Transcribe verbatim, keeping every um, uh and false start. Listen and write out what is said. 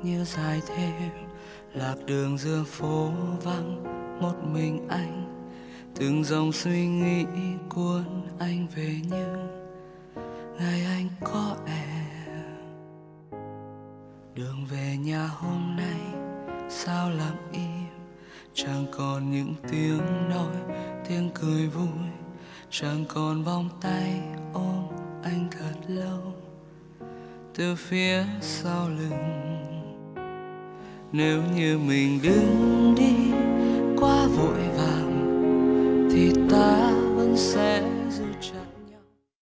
như dài thêm, lạc đường giữa phố vắng một mình anh. Từng dòng suy nghĩ cuốn anh về như ngày anh có em. Đường về nhà hôm nay sao lặng im, chẳng còn những tiếng nói tiếng cười vui, chẳng còn vòng tay ôm anh thật lâu từ phía sau lưng. Nếu như mình đứng đi quá vội vàng thì ta vẫn sẽ